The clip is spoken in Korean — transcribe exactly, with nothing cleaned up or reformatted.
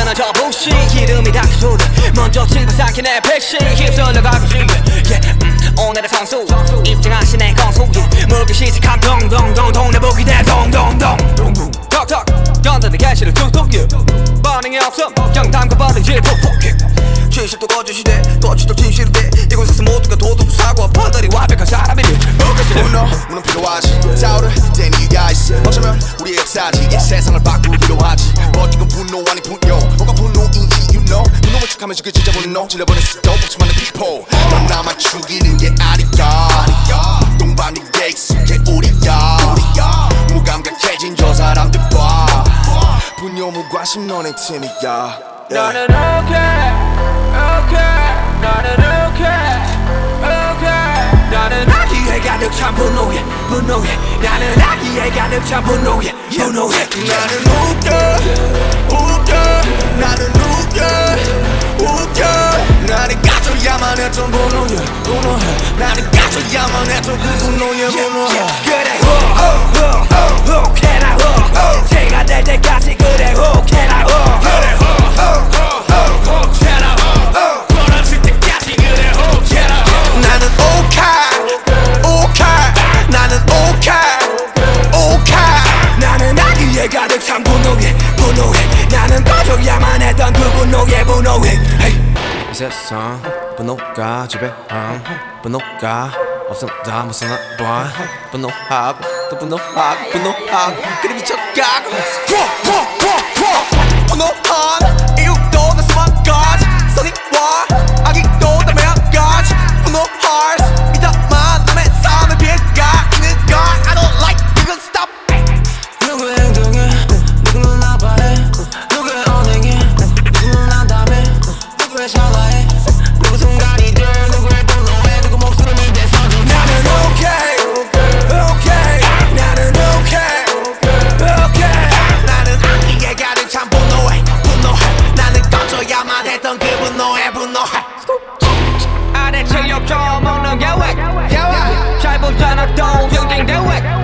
나는 저 부시 이름이 닥소리 먼저 집어삼킨 내 백신 휩쓸려가고 싶네 yeah, 음, 오늘의 선수 입증하신 내 건수 물기 시작한 동동동 동네보기 대 동동동 턱턱 연단의 개시를 툭툭 반응이 없음 영담과 버리지 푹푹 진실도 거짓이대 거짓도 진실이대 이곳에서 모두가 도둑 사고 판단이 완벽한 사람이니 분노 우는 필요하지 싸우를 땐 이유가 있어 어쩌면 우리의 역사지 이 세상을 바꾸기로 하지 But 이건 분노 아니 분노 뭐가 분노인지 you know 분노를 척하면서 그 진짜 분노 질러버릴 수도 없지 많은 people 넌 나만 죽이는 게 아니야 동반이 게 익숙해 우리야 무감각해진 저 사람들 봐 분노 무관심 너네 팀이야 나는 okay, okay, 나는 okay, okay. 나는 아기에 가득 찬 분노에 분노에 나는 아기에 가득 찬 분노에 분노에 나는 웃겨 웃겨 나는 웃겨 웃겨 나는 가져야만 했던 분노에 분노해 나는 가져야만 했던 그 분노에 분노해 그래 호호호호 혹해라 호 제가 될 때까지 그래 혹해라 호 그래 호호호호 혹해라 호 벌어질 때까지 그래 혹해라 호 나는 오케이 오케이 나는 오케이 오케이 나는 아기에 가득 찬 분노에 분노에 나는 꺼져야만 했던 그 분노에 분노에 이 세상 분노가 지배함 분노가 없음 다 무슨한 봐 분노하고 또 분노하고 분노하고 그래 미쳐가고 분노한 이유도 다 수만까지 선의와 악의도 다 매한까지 분노할 수 있다만 남의 삶에 비해가 있는 걸 I don't like 이건 stop 누구의 행동에 누구는 아파해 누구의 언행에 누구는 안담해 누구의 샤라해 누구 순간이들 누구의 분노에 누구 목숨을 대서 나는 okay okay 나는 okay okay 나는 악기에 가득 찬 분노에 분노해 나는 꺼져야만 했던 그 분노에 분노해 아래 체력 좀 먹는 계획 잘 보잖아 또 경쟁 대회